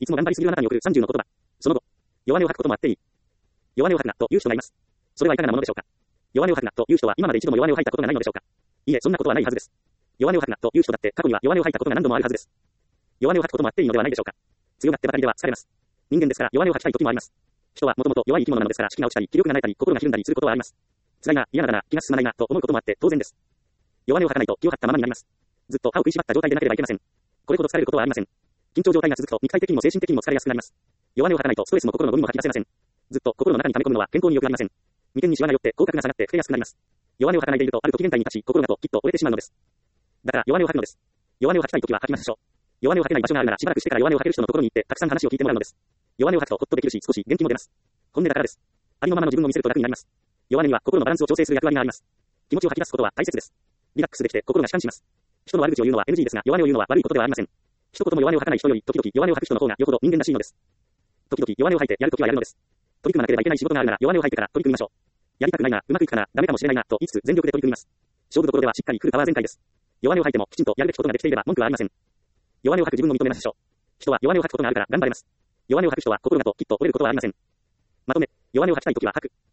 いつも頑張りすぎるあなたに送る30の言葉。その後、弱音を吐くこともあっていい。弱音を吐くな、という人がいます。それはいかがなものでしょうか。弱音を吐くな、という人は今まで一度も弱音を吐いたことがないのでしょうか。いえ、そんなことはないはずです。弱音を吐くな、という人だって過去には弱音を吐いたことが何度もあるはずです。弱音を吐くこともあっていいのではないでしょうか。強がってばかりでは疲れます。人間ですから弱音を吐きたい時もあります。人はもともと弱い生き物なのですから士気が落ちたり、気力がなえたり、心がひるんだりすることはあります。辛いな、嫌なだな、気が進まないな、と思うこともあって当然です。弱音を吐かないと気を張ったままになります。ずっと歯を食いしばった状態でなければいけません。これほど疲れることはありません。緊張状態が続くと肉体的にも精神的にも疲れやすくなります。弱音を吐かないとストレスも心のゴミも吐き出せません。ずっと心の中に溜め込むのは健康に良くありません。眉間にシワが寄って口角が下がって老けやすくなります。弱音を吐かないでいるとある時限界に立ち、心がときっと折れてしまうのです。だから弱音を吐くのです。弱音を吐きたい時は吐きましょう。弱音を吐けない場所があるならしばらくしてから弱音を吐ける人のところに行ってたくさん話を聞いてもらうのです。弱音を吐くとほっとできるし少し元気も出ます。本音だからです。ありのままの自分を見せると楽になります。弱音には心のバランスを調整する役割があります。気持ちを吐き出すことは大切です。リラックスできて心が弛緩します。人の悪口を言うのは NG ですが弱音を言うのは悪いことではありません。一言も弱音を吐かない人より時々弱音を吐く人の方がよほど人間らしいのです。時々弱音を吐いてやるときはやるのです。取り組まなければいけない仕事があるなら弱音を吐いてから取り組みましょう。やりたくないな、うまくいくかな、ダメかもしれないなと言いつつ全力で取り組みます。勝負どころではしっかりフルパワー全開です。弱音を吐いてもきちんとやるべきことができていれば文句はありません。弱音を吐く自分を認めましょう。人は弱音を吐くことがあるから頑張れます。弱音を吐く人は心がときっと折れることはありません。まとめ、弱音を吐きたいときは吐く。